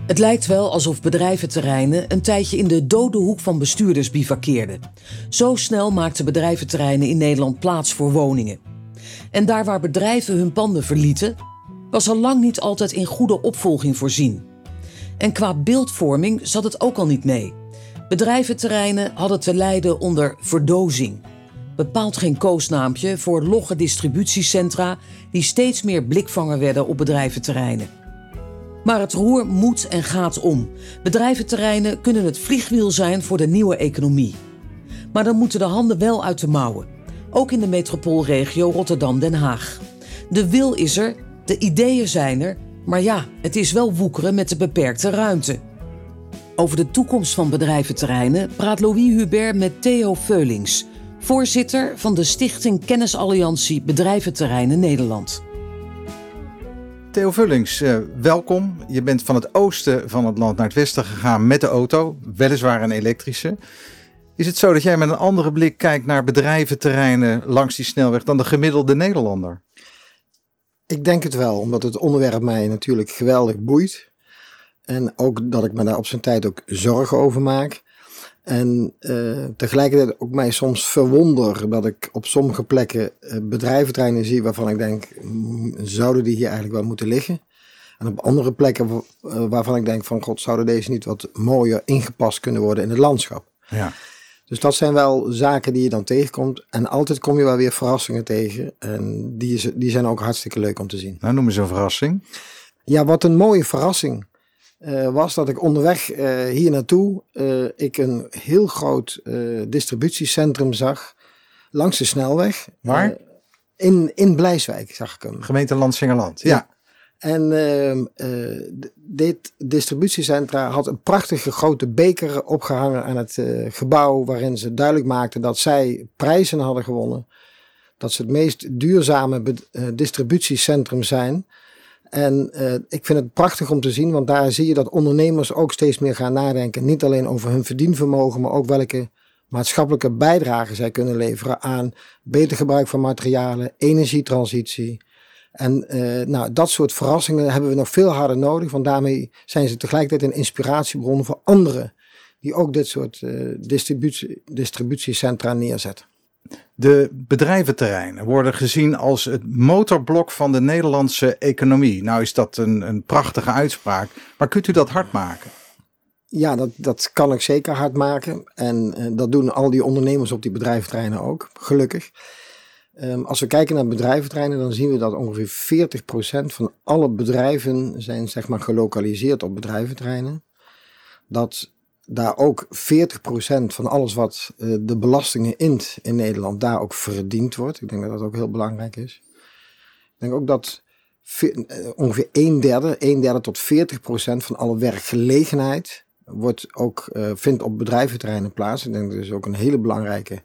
Het lijkt wel alsof bedrijventerreinen een tijdje in de dode hoek van bestuurders bivakkeerden. Zo snel maakten bedrijventerreinen in Nederland plaats voor woningen. En daar waar bedrijven hun panden verlieten, was al lang niet altijd in goede opvolging voorzien. En qua beeldvorming zat het ook al niet mee. Bedrijventerreinen hadden te lijden onder verdozing. Bepaald geen koosnaampje voor logge distributiecentra die steeds meer blikvanger werden op bedrijventerreinen. Maar het roer moet en gaat om. Bedrijventerreinen kunnen het vliegwiel zijn voor de nieuwe economie. Maar dan moeten de handen wel uit de mouwen. Ook in de metropoolregio Rotterdam-Den Haag. De wil is er, de ideeën zijn er, maar ja, het is wel woekeren met de beperkte ruimte. Over de toekomst van bedrijventerreinen praat Louis Hubert met Theo Veulings, voorzitter van de Stichting Kennisalliantie Bedrijventerreinen Nederland. Theo Veulings, welkom. Je bent van het oosten van het land naar het westen gegaan met de auto, weliswaar een elektrische. Is het zo dat jij met een andere blik kijkt naar bedrijventerreinen langs die snelweg dan de gemiddelde Nederlander? Ik denk het wel, omdat het onderwerp mij natuurlijk geweldig boeit. En ook dat ik me daar op zijn tijd ook zorgen over maak. En tegelijkertijd ook mij soms verwonder dat ik op sommige plekken bedrijventerreinen zie waarvan ik denk, zouden die hier eigenlijk wel moeten liggen? En op andere plekken waarvan ik denk van, god, zouden deze niet wat mooier ingepast kunnen worden in het landschap? Ja. Dus dat zijn wel zaken die je dan tegenkomt. En altijd kom je wel weer verrassingen tegen. En die zijn ook hartstikke leuk om te zien. Nou, noem eens een verrassing. Ja, wat een mooie verrassing was dat ik onderweg hier naartoe ik een heel groot distributiecentrum zag langs de snelweg. Waar? In Blijswijk zag ik hem. Gemeente Landsingerland, ja. En dit distributiecentra had een prachtige grote beker opgehangen aan het gebouw, waarin ze duidelijk maakten dat zij prijzen hadden gewonnen. Dat ze het meest duurzame distributiecentrum zijn. En ik vind het prachtig om te zien, want daar zie je dat ondernemers ook steeds meer gaan nadenken. Niet alleen over hun verdienvermogen, maar ook welke maatschappelijke bijdrage zij kunnen leveren aan beter gebruik van materialen, energietransitie. En dat soort verrassingen hebben we nog veel harder nodig, want daarmee zijn ze tegelijkertijd een inspiratiebron voor anderen die ook dit soort distributiecentra neerzetten. De bedrijventerreinen worden gezien als het motorblok van de Nederlandse economie. Nou is dat een prachtige uitspraak, maar kunt u dat hard maken? Ja, dat kan ik zeker hard maken. En dat doen al die ondernemers op die bedrijventerreinen ook, gelukkig. Als we kijken naar bedrijventerreinen, dan zien we dat ongeveer 40% van alle bedrijven zijn zeg maar gelokaliseerd op bedrijventerreinen. Dat daar ook 40% van alles wat de belastingen int in Nederland daar ook verdiend wordt. Ik denk dat dat ook heel belangrijk is. Ik denk ook dat ongeveer een derde tot 40% van alle werkgelegenheid vindt op bedrijventerreinen plaats. Ik denk dat is ook een hele belangrijke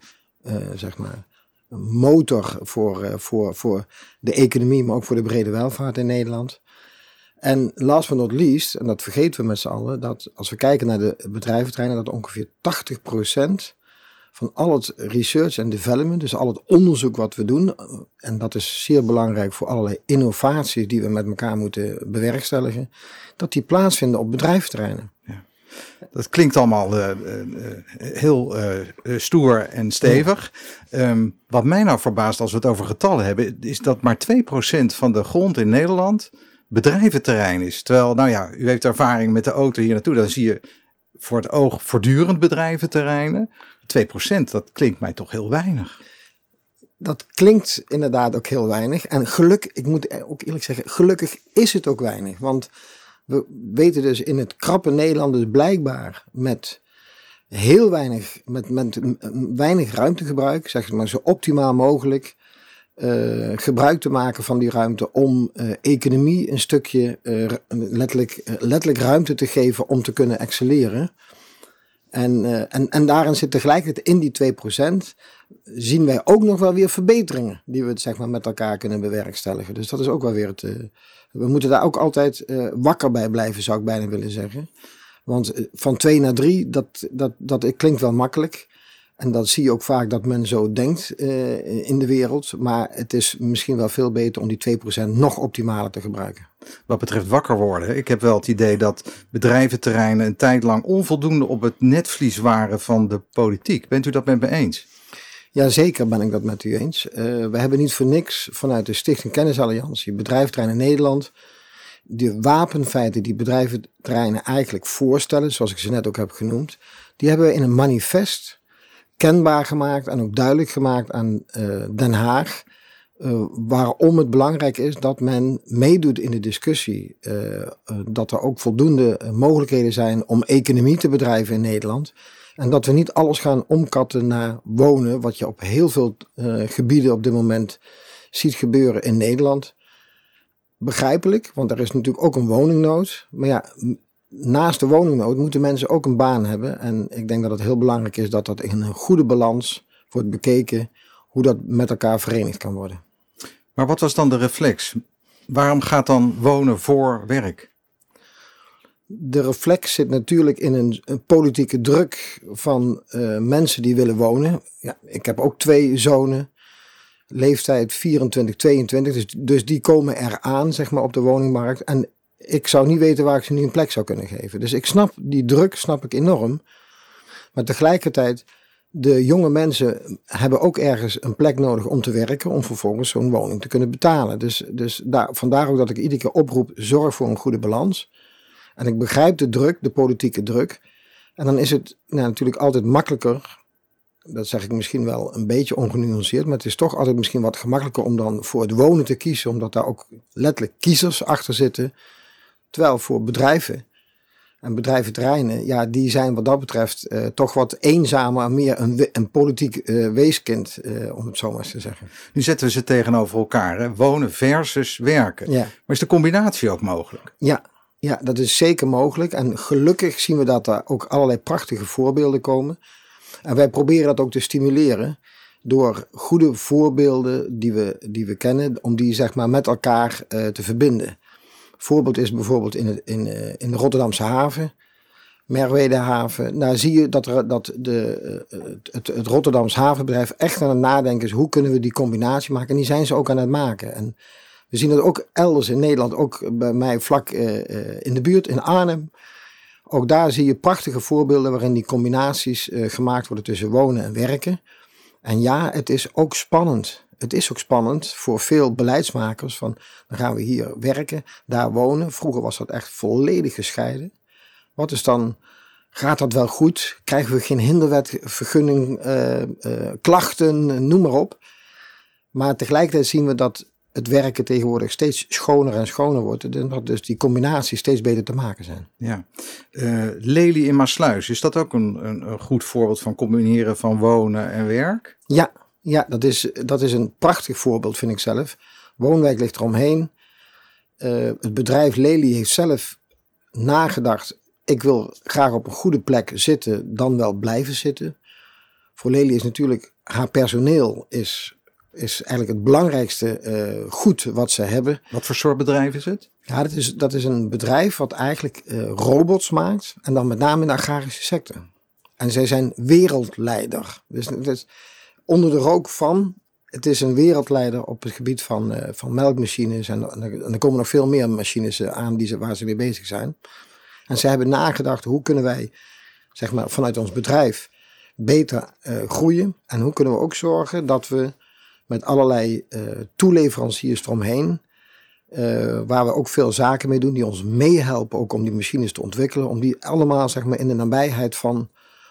motor voor de economie, maar ook voor de brede welvaart in Nederland. En last but not least, en dat vergeten we met z'n allen, dat als we kijken naar de bedrijventerreinen, dat ongeveer 80% van al het research en development, dus al het onderzoek wat we doen, en dat is zeer belangrijk voor allerlei innovaties die we met elkaar moeten bewerkstelligen, dat die plaatsvinden op bedrijventerreinen. Ja. Dat klinkt allemaal heel stoer en stevig. Wat mij nou verbaast als we het over getallen hebben, is dat maar 2% van de grond in Nederland bedrijventerrein is. Terwijl, nou ja, u heeft ervaring met de auto hier naartoe, dan zie je voor het oog voortdurend bedrijventerreinen. 2%, dat klinkt mij toch heel weinig. Dat klinkt inderdaad ook heel weinig. En ik moet ook eerlijk zeggen, gelukkig is het ook weinig. Want we weten dus in het krappe Nederland dus blijkbaar met heel weinig, met weinig ruimtegebruik, zeg maar zo optimaal mogelijk, gebruik te maken van die ruimte om economie een stukje letterlijk ruimte te geven om te kunnen excelleren. En daarin zit tegelijkertijd in die 2% zien wij ook nog wel weer verbeteringen die we zeg maar met elkaar kunnen bewerkstelligen. Dus dat is ook wel weer we moeten daar ook altijd wakker bij blijven, zou ik bijna willen zeggen. Want van 2 naar 3, dat klinkt wel makkelijk. En dat zie je ook vaak dat men zo denkt in de wereld. Maar het is misschien wel veel beter om die 2% nog optimaler te gebruiken. Wat betreft wakker worden. Ik heb wel het idee dat bedrijventerreinen een tijd lang onvoldoende op het netvlies waren van de politiek. Bent u dat met me eens? Ja, zeker ben ik dat met u eens. We hebben niet voor niks vanuit de Stichting Kennisalliantie, Bedrijventerreinen Nederland, de wapenfeiten die bedrijventerreinen eigenlijk voorstellen, zoals ik ze net ook heb genoemd, die hebben we in een manifest kenbaar gemaakt en ook duidelijk gemaakt aan Den Haag. Waarom het belangrijk is dat men meedoet in de discussie. Dat er ook voldoende mogelijkheden zijn om economie te bedrijven in Nederland. En dat we niet alles gaan omkatten naar wonen, wat je op heel veel gebieden op dit moment ziet gebeuren in Nederland. Begrijpelijk, want er is natuurlijk ook een woningnood. Maar ja, naast de woningnood moeten mensen ook een baan hebben. En ik denk dat het heel belangrijk is dat dat in een goede balans wordt bekeken, hoe dat met elkaar verenigd kan worden. Maar wat was dan de reflex? Waarom gaat dan wonen voor werk? De reflex zit natuurlijk in een politieke druk van mensen die willen wonen. Ja, ik heb ook 2 zonen, leeftijd 24, 22, dus die komen eraan, zeg maar, op de woningmarkt. En ik zou niet weten waar ik ze nu een plek zou kunnen geven. Dus ik snap die druk, snap ik enorm. Maar tegelijkertijd, de jonge mensen hebben ook ergens een plek nodig om te werken, om vervolgens zo'n woning te kunnen betalen. Dus vandaar ook dat ik iedere keer oproep, zorg voor een goede balans. En ik begrijp de druk, de politieke druk. En dan is het natuurlijk altijd makkelijker, dat zeg ik misschien wel een beetje ongenuanceerd, maar het is toch altijd misschien wat gemakkelijker om dan voor het wonen te kiezen, omdat daar ook letterlijk kiezers achter zitten. Terwijl voor bedrijven en bedrijventerreinen, ja, die zijn wat dat betreft toch wat eenzamer, meer een politiek weeskind, om het zo maar eens te zeggen. Nu zetten we ze tegenover elkaar, hè? Wonen versus werken. Ja. Maar is de combinatie ook mogelijk? Ja, dat is zeker mogelijk. En gelukkig zien we dat er ook allerlei prachtige voorbeelden komen. En wij proberen dat ook te stimuleren door goede voorbeelden die we kennen, om die zeg maar met elkaar te verbinden. Voorbeeld is bijvoorbeeld in de Rotterdamse haven, Merwedehaven. Daar zie je dat het Rotterdamse havenbedrijf echt aan het nadenken is, hoe kunnen we die combinatie maken? En die zijn ze ook aan het maken. En we zien dat ook elders in Nederland, ook bij mij vlak in de buurt, in Arnhem. Ook daar zie je prachtige voorbeelden waarin die combinaties gemaakt worden tussen wonen en werken. En ja, het is ook spannend. Het is ook spannend voor veel beleidsmakers van, dan gaan we hier werken, daar wonen. Vroeger was dat echt volledig gescheiden. Wat is dan, gaat dat wel goed? Krijgen we geen hinderwet, vergunning, klachten, noem maar op. Maar tegelijkertijd zien we dat het werken tegenwoordig steeds schoner en schoner wordt. En dat dus die combinaties steeds beter te maken zijn. Ja. Lely in Maassluis, is dat ook een goed voorbeeld van combineren van wonen en werk? Ja, dat is een prachtig voorbeeld, vind ik zelf. Woonwijk ligt eromheen. Het bedrijf Lely heeft zelf nagedacht, ik wil graag op een goede plek zitten, dan wel blijven zitten. Voor Lely is natuurlijk, haar personeel is eigenlijk het belangrijkste goed wat ze hebben. Wat voor soort bedrijf is het? Ja, dat is een bedrijf wat eigenlijk robots maakt. En dan met name in de agrarische sector. En zij zijn wereldleider. Dus onder de rook van, het is een wereldleider op het gebied van melkmachines. En er komen nog veel meer machines aan waar ze mee bezig zijn. En ze hebben nagedacht, hoe kunnen wij, zeg maar, vanuit ons bedrijf beter groeien. En hoe kunnen we ook zorgen dat we met allerlei toeleveranciers eromheen, waar we ook veel zaken mee doen, die ons meehelpen ook om die machines te ontwikkelen, om die allemaal, zeg maar, in de nabijheid van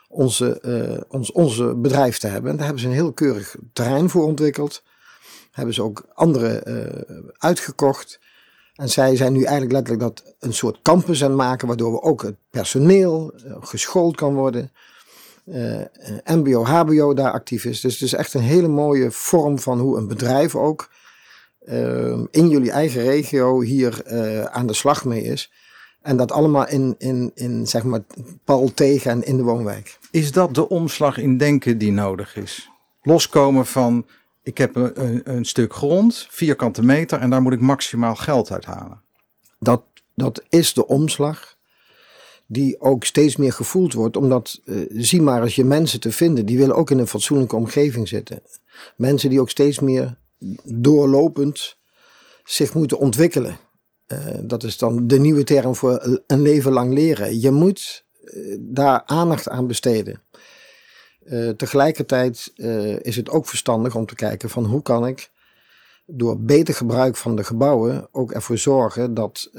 onze bedrijf te hebben. En daar hebben ze een heel keurig terrein voor ontwikkeld. Hebben ze ook andere uitgekocht. En zij zijn nu eigenlijk letterlijk dat een soort campus aan het maken, waardoor we ook het personeel geschoold kan worden. MBO, HBO daar actief is. Dus het is echt een hele mooie vorm van hoe een bedrijf ook in jullie eigen regio hier aan de slag mee is. En dat allemaal in zeg maar pal tegen en in de woonwijk. Is dat de omslag in denken die nodig is? Loskomen van, ik heb een stuk grond, vierkante meter, en daar moet ik maximaal geld uit halen. Dat is de omslag. die ook steeds meer gevoeld wordt. Omdat, zie maar eens je mensen te vinden, die willen ook in een fatsoenlijke omgeving zitten. Mensen die ook steeds meer doorlopend zich moeten ontwikkelen. Dat is dan de nieuwe term voor een leven lang leren. Je moet daar aandacht aan besteden. Tegelijkertijd is het ook verstandig om te kijken van hoe kan ik door beter gebruik van de gebouwen ook ervoor zorgen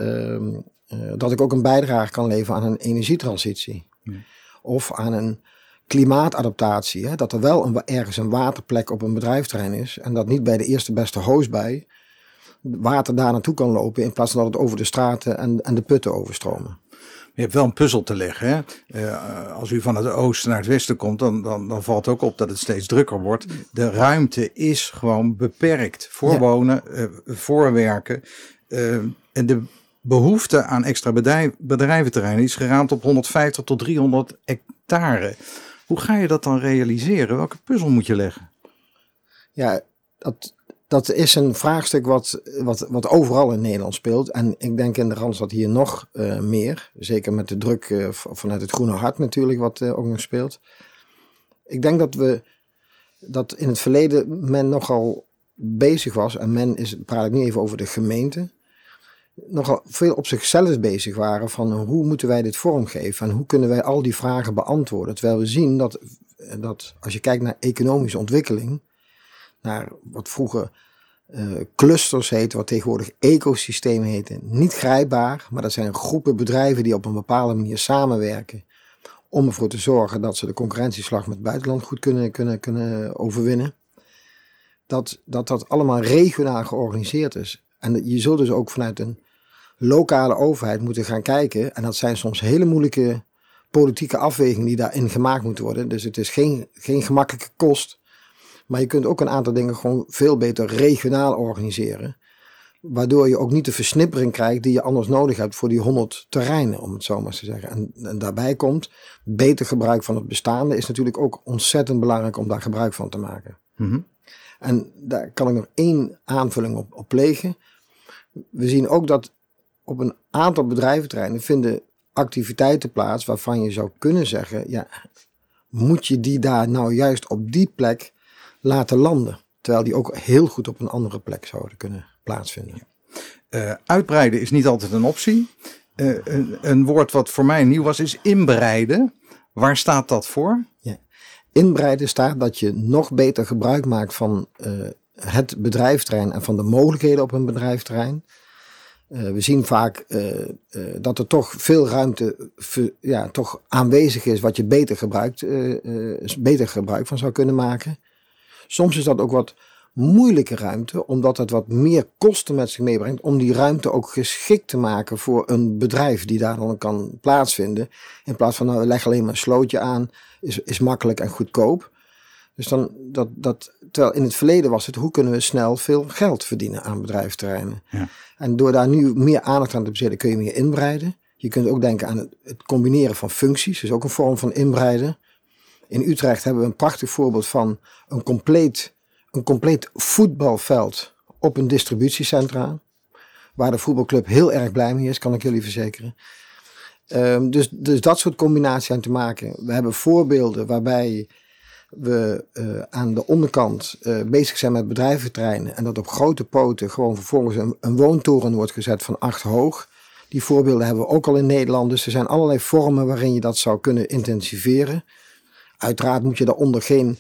dat ik ook een bijdrage kan leveren aan een energietransitie. Of aan een klimaatadaptatie. Hè? Dat er wel ergens een waterplek op een bedrijfsterrein is. En dat niet bij de eerste beste hoosbui water daar naartoe kan lopen. In plaats van dat het over de straten en de putten overstromen. Je hebt wel een puzzel te leggen. Hè? Als u van het oosten naar het westen komt, dan valt ook op dat het steeds drukker wordt. De ruimte is gewoon beperkt voor wonen, voor werken. En de behoefte aan extra bedrijventerreinen is geraamd op 150 tot 300 hectare. Hoe ga je dat dan realiseren? Welke puzzel moet je leggen? Ja, dat is een vraagstuk wat overal in Nederland speelt. En ik denk in de Randstad hier nog meer. Zeker met de druk vanuit het Groene Hart natuurlijk, wat ook nog speelt. Ik denk dat in het verleden men nogal bezig was. En men praat ik niet even over de gemeente. Nogal veel op zichzelf bezig waren van hoe moeten wij dit vormgeven. En hoe kunnen wij al die vragen beantwoorden. Terwijl we zien dat als je kijkt naar economische ontwikkeling. Naar wat vroeger clusters heten, wat tegenwoordig ecosystemen heten. Niet grijpbaar, maar dat zijn groepen bedrijven die op een bepaalde manier samenwerken. Om ervoor te zorgen dat ze de concurrentieslag met het buitenland goed kunnen overwinnen. Dat allemaal regionaal georganiseerd is. En je zult dus ook vanuit een lokale overheid moeten gaan kijken. En dat zijn soms hele moeilijke politieke afwegingen die daarin gemaakt moeten worden. Dus het is geen gemakkelijke kost. Maar je kunt ook een aantal dingen gewoon veel beter regionaal organiseren. Waardoor je ook niet de versnippering krijgt die je anders nodig hebt voor die 100 terreinen, om het zo maar te zeggen. En daarbij komt, beter gebruik van het bestaande is natuurlijk ook ontzettend belangrijk om daar gebruik van te maken. Mm-hmm. En daar kan ik nog 1 aanvulling op plegen. We zien ook dat op een aantal bedrijventerreinen vinden activiteiten plaats waarvan je zou kunnen zeggen, ja, moet je die daar nou juist op die plek laten landen. Terwijl die ook heel goed op een andere plek zouden kunnen plaatsvinden. Uitbreiden is niet altijd een optie. Een woord wat voor mij nieuw was is inbreiden. Waar staat dat voor? Ja. Inbreiden staat dat je nog beter gebruik maakt van het bedrijfsterrein en van de mogelijkheden op een bedrijfsterrein. We zien vaak dat er toch veel ruimte toch aanwezig is wat je beter gebruik van zou kunnen maken. Soms is dat ook wat moeilijke ruimte, omdat het wat meer kosten met zich meebrengt om die ruimte ook geschikt te maken voor een bedrijf die daar dan kan plaatsvinden. In plaats van, nou, leg alleen maar een slootje aan, is makkelijk en goedkoop. Dus dan, terwijl in het verleden was het, hoe kunnen we snel veel geld verdienen aan bedrijfsterreinen. Ja. En door daar nu meer aandacht aan te besteden, kun je meer inbreiden. Je kunt ook denken aan het combineren van functies, dus ook een vorm van inbreiden. In Utrecht hebben we een prachtig voorbeeld van een compleet voetbalveld op een distributiecentra. Waar de voetbalclub heel erg blij mee is, kan ik jullie verzekeren. Dus dat soort combinatie aan te maken. We hebben voorbeelden waarbij we aan de onderkant bezig zijn met bedrijventerreinen. En dat op grote poten gewoon vervolgens een woontoren wordt gezet van 8 hoog. Die voorbeelden hebben we ook al in Nederland. Dus er zijn allerlei vormen waarin je dat zou kunnen intensiveren. Uiteraard moet je daaronder geen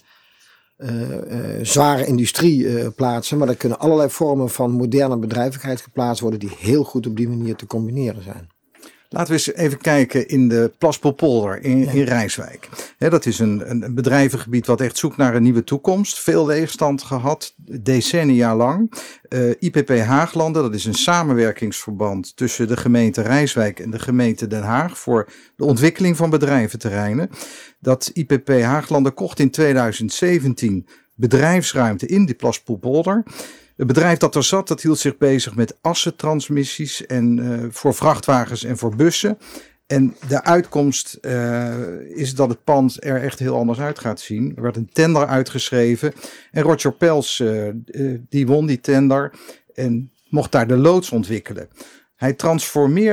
zware industrie plaatsen. Maar er kunnen allerlei vormen van moderne bedrijvigheid geplaatst worden die heel goed op die manier te combineren zijn. Laten we eens even kijken in de Plaspoelpolder in Rijswijk. Dat is een bedrijvengebied wat echt zoekt naar een nieuwe toekomst. Veel leegstand gehad, decennia lang. IPP Haaglanden, dat is een samenwerkingsverband tussen de gemeente Rijswijk en de gemeente Den Haag voor de ontwikkeling van bedrijventerreinen. Dat IPP Haaglanden kocht in 2017 bedrijfsruimte in die Plaspoelpolder. Het bedrijf dat er zat, dat hield zich bezig met assentransmissies en voor vrachtwagens en voor bussen. En de uitkomst is dat het pand er echt heel anders uit gaat zien. Er werd een tender uitgeschreven en Roger Pels die won die tender en mocht daar de loods ontwikkelen. Hij transformeerde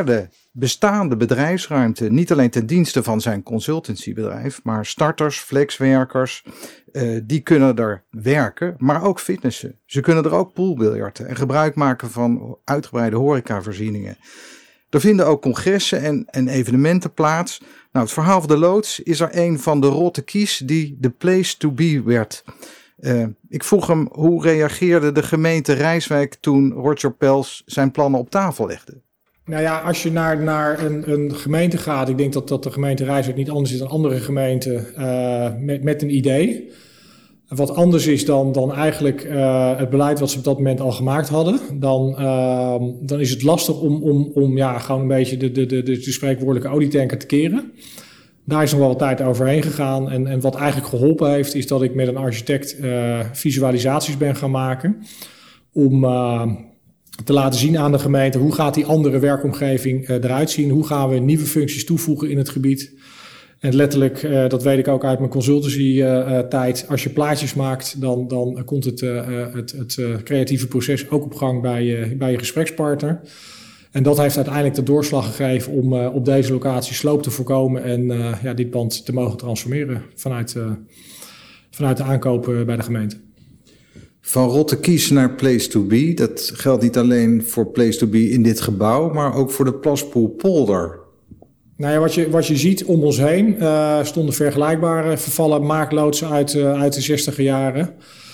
bestaande bedrijfsruimte niet alleen ten dienste van zijn consultancybedrijf, maar starters, flexwerkers, die kunnen er werken, maar ook fitnessen. Ze kunnen er ook poolbiljarten en gebruik maken van uitgebreide horecavoorzieningen. Er vinden ook congressen en evenementen plaats. Nou, het verhaal van de loods is er een van de rotte kies die de place to be werd. Ik vroeg hem hoe reageerde de gemeente Rijswijk toen Roger Pels zijn plannen op tafel legde. Nou ja, als je naar een gemeente gaat, ik denk dat de gemeente Rijswijk niet anders is dan andere gemeenten met een idee. Wat anders is dan eigenlijk het beleid wat ze op dat moment al gemaakt hadden. Dan is het lastig om gewoon een beetje de spreekwoordelijke olietanker te keren. Daar is nog wel wat tijd overheen gegaan. En wat eigenlijk geholpen heeft, is dat ik met een architect visualisaties ben gaan maken. Om te laten zien aan de gemeente hoe gaat die andere werkomgeving eruit zien. Hoe gaan we nieuwe functies toevoegen in het gebied. En letterlijk, dat weet ik ook uit mijn consultancy tijd. Als je plaatjes maakt, dan komt het creatieve proces ook op gang bij je gesprekspartner. En dat heeft uiteindelijk de doorslag gegeven om op deze locatie sloop te voorkomen en dit pand te mogen transformeren vanuit de aankoop bij de gemeente. Van rotte kies naar place to be, dat geldt niet alleen voor place to be in dit gebouw, maar ook voor de Plaspoelpolder. Nou ja, wat je ziet om ons heen stonden vergelijkbare vervallen maakloodsen uit de 60e jaren.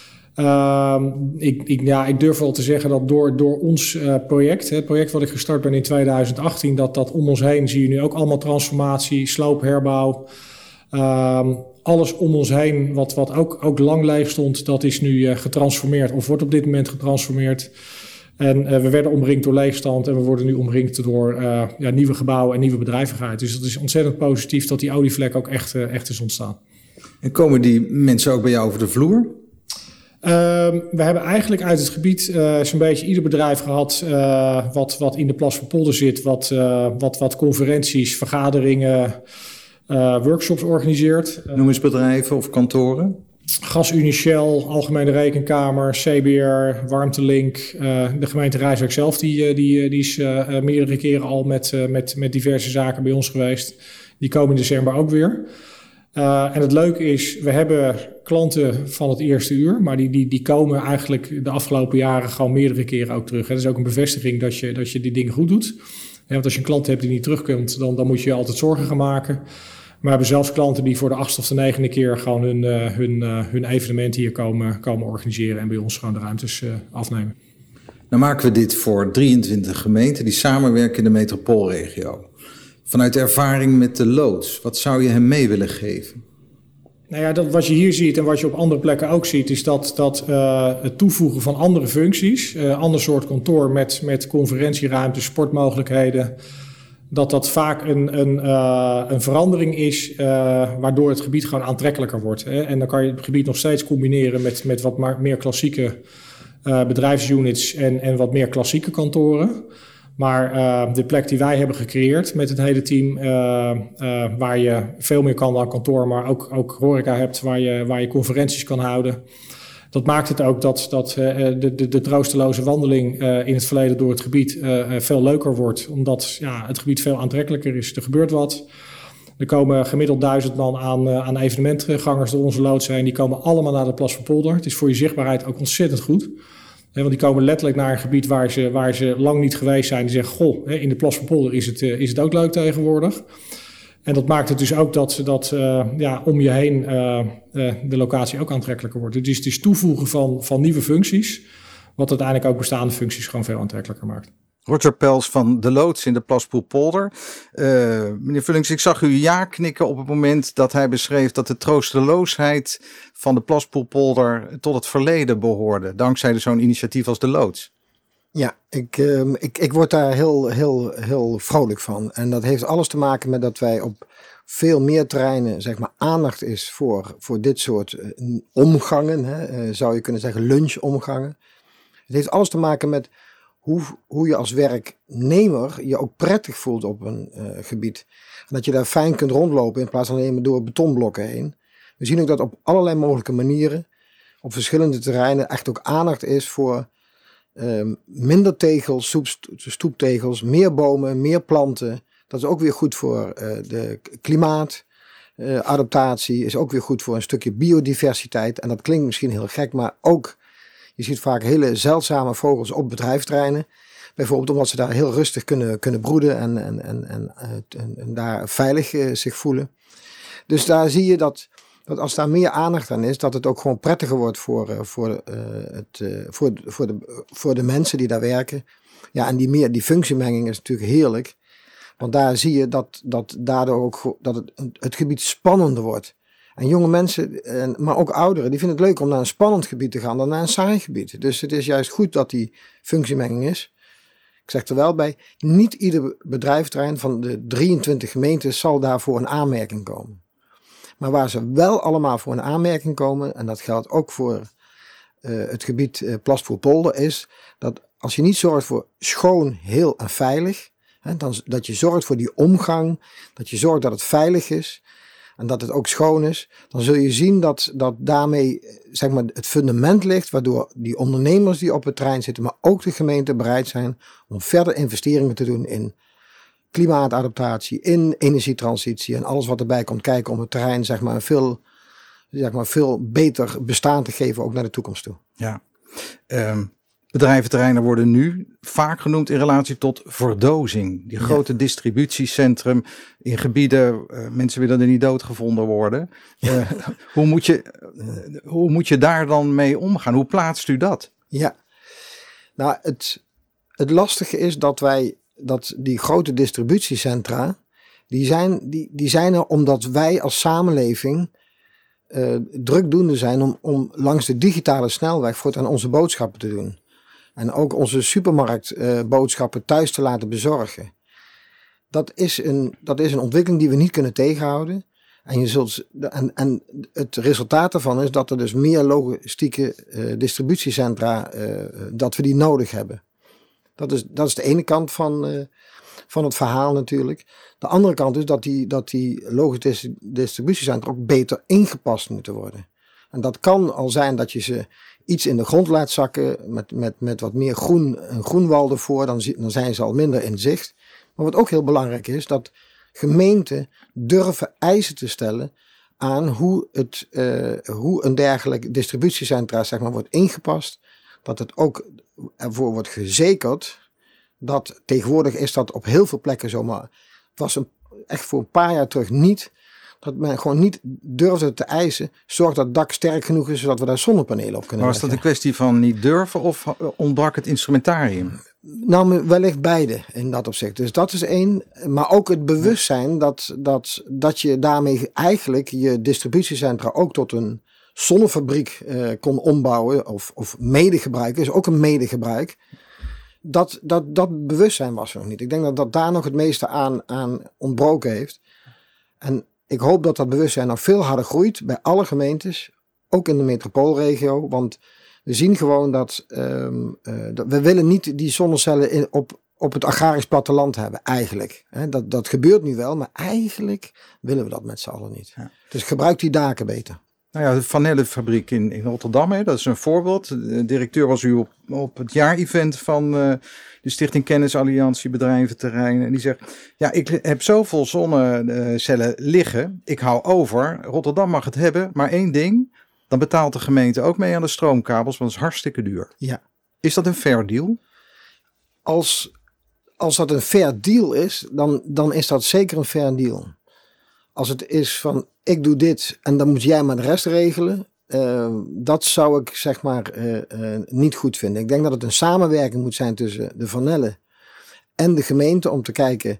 Ik durf wel te zeggen dat door ons project, het project wat ik gestart ben in 2018, dat om ons heen zie je nu ook allemaal transformatie, sloopherbouw. Alles om ons heen wat ook lang leeg stond, dat is nu getransformeerd of wordt op dit moment getransformeerd. En we werden omringd door leegstand en we worden nu omringd door nieuwe gebouwen en nieuwe bedrijvigheid. Dus dat is ontzettend positief dat die olievlek ook echt is ontstaan. En komen die mensen ook bij jou over de vloer? We hebben eigenlijk uit het gebied zo'n beetje ieder bedrijf gehad wat in de Plaspoelpolder zit, wat conferenties, vergaderingen, workshops organiseert. Noem eens bedrijven of kantoren. GasUnie, Shell, Algemene Rekenkamer, CBR, Warmtelink. De gemeente Rijswijk zelf die is meerdere keren al met diverse zaken bij ons geweest. Die komen in december ook weer. En het leuke is, we hebben klanten van het eerste uur, maar die komen eigenlijk de afgelopen jaren gewoon meerdere keren ook terug. Het is ook een bevestiging dat je die dingen goed doet. Want als je een klant hebt die niet terugkomt, dan moet je je altijd zorgen gaan maken. Maar we hebben zelfs klanten die voor de 8e of de 9e keer gewoon hun evenement hier komen organiseren en bij ons gewoon de ruimtes afnemen. Nou maken we dit voor 23 gemeenten die samenwerken in de metropoolregio. Vanuit de ervaring met de loods, wat zou je hem mee willen geven? Nou ja, wat je hier ziet en wat je op andere plekken ook ziet, is dat het toevoegen van andere functies, ander soort kantoor met conferentieruimtes, sportmogelijkheden, dat vaak een verandering is waardoor het gebied gewoon aantrekkelijker wordt. Hè? En dan kan je het gebied nog steeds combineren met wat meer klassieke bedrijfsunits en wat meer klassieke kantoren. Maar de plek die wij hebben gecreëerd met het hele team, waar je veel meer kan dan kantoor, maar ook horeca hebt, waar je conferenties kan houden. Dat maakt het ook dat de troosteloze wandeling in het verleden door het gebied veel leuker wordt. Omdat het gebied veel aantrekkelijker is. Er gebeurt wat. Er komen gemiddeld 1000 man aan evenementgangers door onze loods heen. Die komen allemaal naar de Plaspoelpolder. Het is voor je zichtbaarheid ook ontzettend goed. Want die komen letterlijk naar een gebied waar ze lang niet geweest zijn. Die zeggen, goh, in de Plaspoelpolder is het ook leuk tegenwoordig. En dat maakt het dus ook dat om je heen de locatie ook aantrekkelijker wordt. Dus het is toevoegen van nieuwe functies, wat uiteindelijk ook bestaande functies gewoon veel aantrekkelijker maakt. Roger Pels van de loods in de Plaspoelpolder. Meneer Vullings, ik zag u ja knikken op het moment dat hij beschreef dat de troosteloosheid van de Plaspoelpolder tot het verleden behoorde, dankzij zo'n initiatief als de loods. Ja, ik word daar heel vrolijk van. En dat heeft alles te maken met dat wij op veel meer terreinen, zeg maar, aandacht is voor dit soort omgangen. Hè? Zou je kunnen zeggen lunchomgangen. Het heeft alles te maken met hoe je als werknemer je ook prettig voelt op een gebied. En dat je daar fijn kunt rondlopen in plaats van alleen maar door betonblokken heen. We zien ook dat op allerlei mogelijke manieren, op verschillende terreinen, echt ook aandacht is voor minder tegels, stoeptegels, meer bomen, meer planten. Dat is ook weer goed voor de klimaatadaptatie. Is ook weer goed voor een stukje biodiversiteit. En dat klinkt misschien heel gek, maar ook, je ziet vaak hele zeldzame vogels op bedrijventerreinen. Bijvoorbeeld omdat ze daar heel rustig kunnen broeden en daar veilig zich voelen. Dus daar zie je dat als daar meer aandacht aan is, dat het ook gewoon prettiger wordt voor de mensen die daar werken. Ja, en die functiemenging is natuurlijk heerlijk. Want daar zie je dat daardoor ook dat het gebied spannender wordt. En jonge mensen, maar ook ouderen, die vinden het leuk om naar een spannend gebied te gaan dan naar een saai gebied. Dus het is juist goed dat die functiemenging is. Ik zeg er wel bij, niet ieder bedrijventerrein van de 23 gemeentes zal daarvoor een aanmerking komen. Maar waar ze wel allemaal voor een aanmerking komen, en dat geldt ook voor het gebied Plasvoerpolder, is dat als je niet zorgt voor schoon, heel en veilig, dat je zorgt voor die omgang, dat je zorgt dat het veilig is en dat het ook schoon is, dan zul je zien dat daarmee zeg maar, het fundament ligt, waardoor die ondernemers die op het terrein zitten, maar ook de gemeente bereid zijn om verder investeringen te doen in klimaatadaptatie, in energietransitie en alles wat erbij komt kijken om het terrein zeg maar, veel beter bestaan te geven, ook naar de toekomst toe. Ja. Bedrijventerreinen worden nu vaak genoemd in relatie tot verdozing. Die grote distributiecentrum in gebieden, mensen willen er niet doodgevonden worden. Hoe moet je daar dan mee omgaan? Hoe plaatst u dat? Ja, nou het lastige is dat die grote distributiecentra, die zijn er omdat wij als samenleving drukdoende zijn om langs de digitale snelweg voortaan onze boodschappen te doen. En ook onze supermarktboodschappen thuis te laten bezorgen. Dat is een ontwikkeling die we niet kunnen tegenhouden. En het resultaat daarvan is dat er dus meer logistieke distributiecentra, dat we die nodig hebben. Dat is de ene kant van het verhaal natuurlijk. De andere kant is dat die logistische distributiecentra ook beter ingepast moeten worden. En dat kan al zijn dat je ze iets in de grond laat zakken met wat meer groenwal ervoor, dan zijn ze al minder in zicht. Maar wat ook heel belangrijk is, dat gemeenten durven eisen te stellen aan hoe een dergelijk distributiecentra zeg maar, wordt ingepast. Dat het ook ervoor wordt gezekerd dat tegenwoordig is dat op heel veel plekken zo, maar het was echt voor een paar jaar terug niet. Dat men gewoon niet durfde te eisen. Zorg dat het dak sterk genoeg is, zodat we daar zonnepanelen op kunnen Maar was dat een kwestie van niet durven of ontbrak het instrumentarium? Nou, wellicht beide in dat opzicht. Dus dat is één. Maar ook het bewustzijn dat je daarmee eigenlijk je distributiecentra ook tot een zonnefabriek kon ombouwen. Of medegebruik is ook een medegebruik. Dat bewustzijn was er nog niet. Ik denk dat daar nog het meeste aan ontbroken heeft. En ik hoop dat dat bewustzijn nog veel harder groeit bij alle gemeentes, ook in de metropoolregio. Want we zien gewoon dat we willen niet die zonnecellen op het agrarisch platteland hebben, eigenlijk. Dat gebeurt nu wel, maar eigenlijk willen we dat met z'n allen niet. Ja. Dus gebruik die daken beter. Nou ja, de Vanellenfabriek in Rotterdam, dat is een voorbeeld. De directeur was u op het jaarevent van de Stichting Kennisalliantie Bedrijventerreinen. En die zegt, ja, ik heb zoveel zonnecellen liggen. Ik hou over. Rotterdam mag het hebben, maar één ding. Dan betaalt de gemeente ook mee aan de stroomkabels, want dat is hartstikke duur. Ja. Is dat een fair deal? Als dat een fair deal is, dan is dat zeker een fair deal. Als het is van, ik doe dit en dan moet jij maar de rest regelen. Dat zou ik zeg maar niet goed vinden. Ik denk dat het een samenwerking moet zijn tussen de Vanelle en de gemeente om te kijken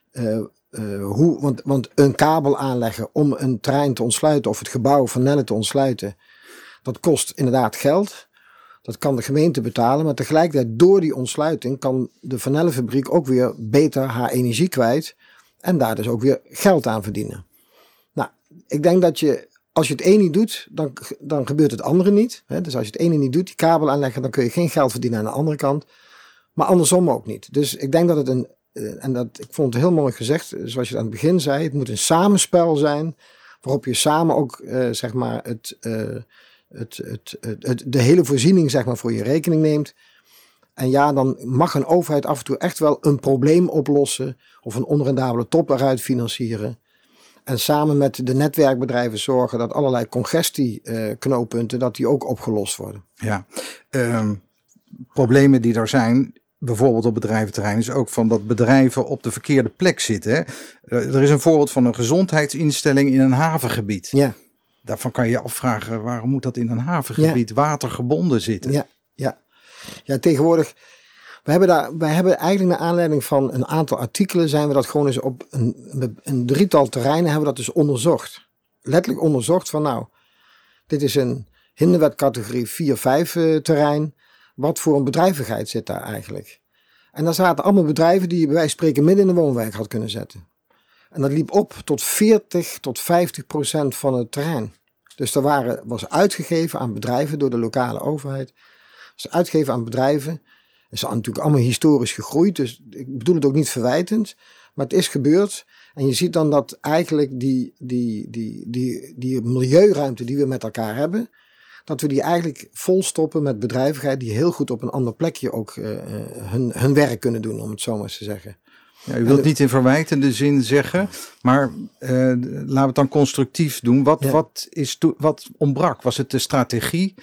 hoe. Want een kabel aanleggen om een terrein te ontsluiten of het gebouw Vanelle te ontsluiten, dat kost inderdaad geld. Dat kan de gemeente betalen, maar tegelijkertijd door die ontsluiting kan de Vanellenfabriek ook weer beter haar energie kwijt en daar dus ook weer geld aan verdienen. Nou, ik denk dat als je het ene niet doet, dan gebeurt het andere niet. Dus als je het ene niet doet, die kabel aanleggen, dan kun je geen geld verdienen aan de andere kant. Maar andersom ook niet. Dus ik denk dat het ik vond het heel mooi gezegd, zoals je aan het begin zei, het moet een samenspel zijn, waarop je samen ook zeg maar de hele voorziening zeg maar voor je rekening neemt. En ja, dan mag een overheid af en toe echt wel een probleem oplossen of een onrendabele top eruit financieren. En samen met de netwerkbedrijven zorgen dat allerlei congestieknooppunten, dat die ook opgelost worden. Ja, problemen die er zijn, bijvoorbeeld op bedrijventerrein, is ook van dat bedrijven op de verkeerde plek zitten. Hè? Er is een voorbeeld van een gezondheidsinstelling in een havengebied. Ja. Daarvan kan je je afvragen, waarom moet dat in een havengebied watergebonden zitten? Ja, tegenwoordig, we hebben eigenlijk naar aanleiding van een aantal artikelen zijn we dat gewoon eens op een drietal terreinen hebben we dat dus onderzocht. Letterlijk onderzocht van nou, dit is een hinderwet categorie 4-5 terrein. Wat voor een bedrijvigheid zit daar eigenlijk? En daar zaten allemaal bedrijven die je bij wijze van spreken midden in de woonwijk had kunnen zetten. En dat liep op tot 40-50% van het terrein. Dus er was uitgegeven aan bedrijven door de lokale overheid. Was uitgegeven aan bedrijven. Dat is natuurlijk allemaal historisch gegroeid. Dus ik bedoel het ook niet verwijtend. Maar het is gebeurd. En je ziet dan dat eigenlijk die milieuruimte die we met elkaar hebben, dat we die eigenlijk volstoppen met bedrijvigheid die heel goed op een ander plekje ook hun werk kunnen doen, om het zo maar eens te zeggen. Ja, u wilt niet in verwijtende zin zeggen, maar laten we het dan constructief doen. Wat ontbrak? Was het de strategie?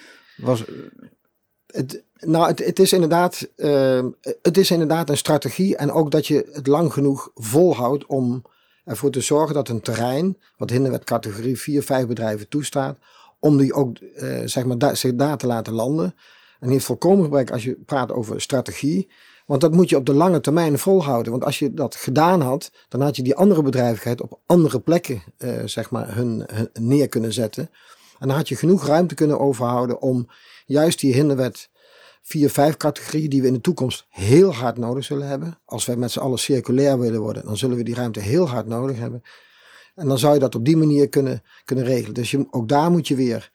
Het is inderdaad een strategie en ook dat je het lang genoeg volhoudt om ervoor te zorgen dat een terrein, wat hinderwet categorie 4-5 bedrijven toestaat, om die ook zich daar te laten landen. En heeft volkomen gebrek als je praat over strategie. Want dat moet je op de lange termijn volhouden. Want als je dat gedaan had, dan had je die andere bedrijvigheid op andere plekken hun neer kunnen zetten. En dan had je genoeg ruimte kunnen overhouden om juist die hinderwet 4-5 categorie die we in de toekomst heel hard nodig zullen hebben. Als wij met z'n allen circulair willen worden, dan zullen we die ruimte heel hard nodig hebben. En dan zou je dat op die manier kunnen regelen. Dus ook daar moet je weer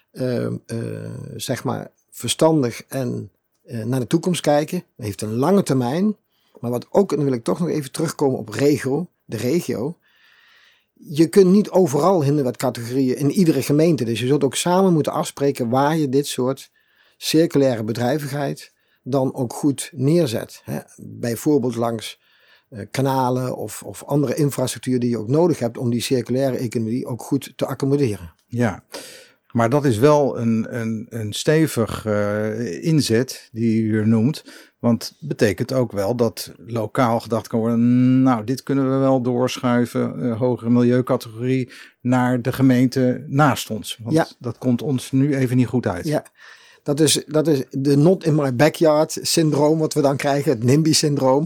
verstandig en naar de toekomst kijken. Dat heeft een lange termijn. Maar wat ook, en dan wil ik toch nog even terugkomen op de regio. Je kunt niet overal hinderwetcategorieën in iedere gemeente. Dus je zult ook samen moeten afspreken waar je dit soort circulaire bedrijvigheid dan ook goed neerzet. Hè? Bijvoorbeeld langs kanalen of andere infrastructuur die je ook nodig hebt om die circulaire economie ook goed te accommoderen. Ja, maar dat is wel een stevig inzet die u hier noemt. Want betekent ook wel dat lokaal gedacht kan worden, nou dit kunnen we wel doorschuiven, hogere milieucategorie, naar de gemeente naast ons. Want dat komt ons nu even niet goed uit. Ja. Dat is de not in my backyard syndroom wat we dan krijgen, het NIMBY syndroom.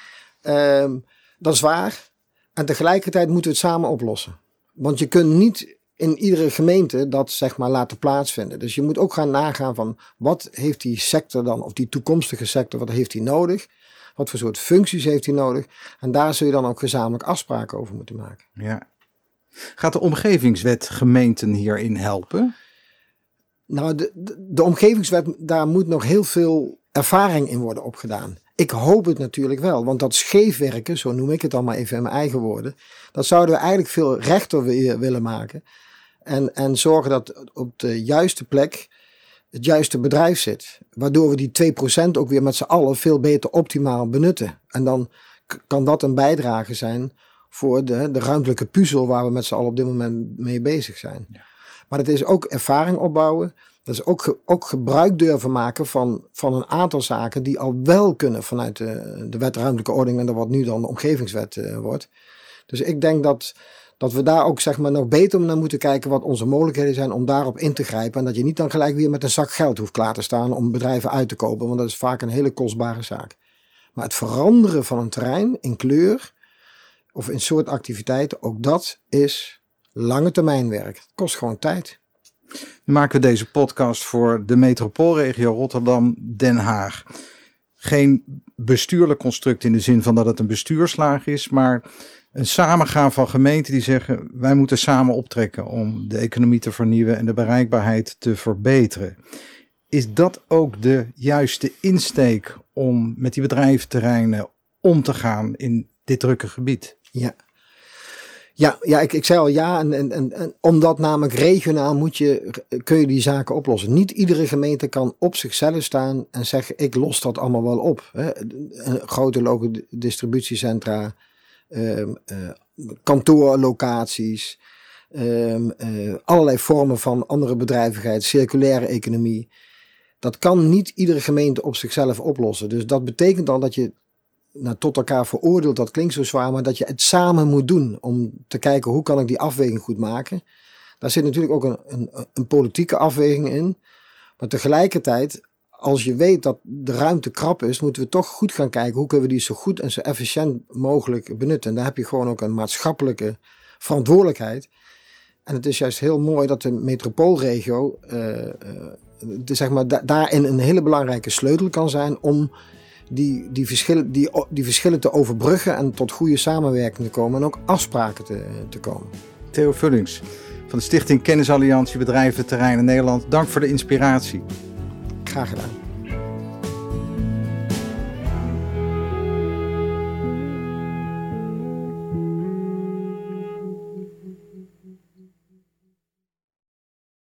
Dat is waar. En tegelijkertijd moeten we het samen oplossen. Want je kunt niet in iedere gemeente dat laten plaatsvinden. Dus je moet ook gaan nagaan van wat heeft die sector dan, of die toekomstige sector, wat heeft die nodig? Wat voor soort functies heeft die nodig? En daar zul je dan ook gezamenlijk afspraken over moeten maken. Ja. Gaat de omgevingswet gemeenten hierin helpen? Nou, de omgevingswet, daar moet nog heel veel ervaring in worden opgedaan. Ik hoop het natuurlijk wel, want dat scheefwerken, zo noem ik het dan maar even in mijn eigen woorden, dat zouden we eigenlijk veel rechter willen maken. En zorgen dat op de juiste plek het juiste bedrijf zit. Waardoor we die 2% ook weer met z'n allen veel beter optimaal benutten. En dan kan dat een bijdrage zijn voor de ruimtelijke puzzel waar we met z'n allen op dit moment mee bezig zijn. Ja. Maar het is ook ervaring opbouwen. Dat is ook gebruik durven maken van een aantal zaken die al wel kunnen vanuit de wet ruimtelijke ordening en wat nu dan de omgevingswet wordt. Dus ik denk dat we daar ook nog beter naar moeten kijken wat onze mogelijkheden zijn om daarop in te grijpen. En dat je niet dan gelijk weer met een zak geld hoeft klaar te staan om bedrijven uit te kopen, want dat is vaak een hele kostbare zaak. Maar het veranderen van een terrein in kleur of in soort activiteiten, ook dat is lange termijn werk. Het kost gewoon tijd. Nu maken we deze podcast voor de metropoolregio Rotterdam-Den Haag. Geen bestuurlijk construct in de zin van dat het een bestuurslaag is, maar een samengaan van gemeenten die zeggen wij moeten samen optrekken om de economie te vernieuwen en de bereikbaarheid te verbeteren. Is dat ook de juiste insteek om met die bedrijventerreinen om te gaan in dit drukke gebied? Ja, ik zei al ja. En omdat namelijk regionaal kun je die zaken oplossen. Niet iedere gemeente kan op zichzelf staan en zeggen, ik los dat allemaal wel op. Hè. Grote distributiecentra, kantoorlocaties, allerlei vormen van andere bedrijvigheid, circulaire economie. Dat kan niet iedere gemeente op zichzelf oplossen. Dus dat betekent dan dat je tot elkaar veroordeelt, dat klinkt zo zwaar, maar dat je het samen moet doen om te kijken hoe kan ik die afweging goed maken. Daar zit natuurlijk ook een politieke afweging in. Maar tegelijkertijd, als je weet dat de ruimte krap is, moeten we toch goed gaan kijken hoe kunnen we die zo goed en zo efficiënt mogelijk benutten. En daar heb je gewoon ook een maatschappelijke verantwoordelijkheid. En het is juist heel mooi dat de metropoolregio zeg maar, daarin een hele belangrijke sleutel kan zijn om die verschillen te overbruggen en tot goede samenwerking te komen en ook afspraken te komen. Theo Vullings van de Stichting Kennisalliantie Bedrijventerreinen Nederland. Dank voor de inspiratie. Graag gedaan.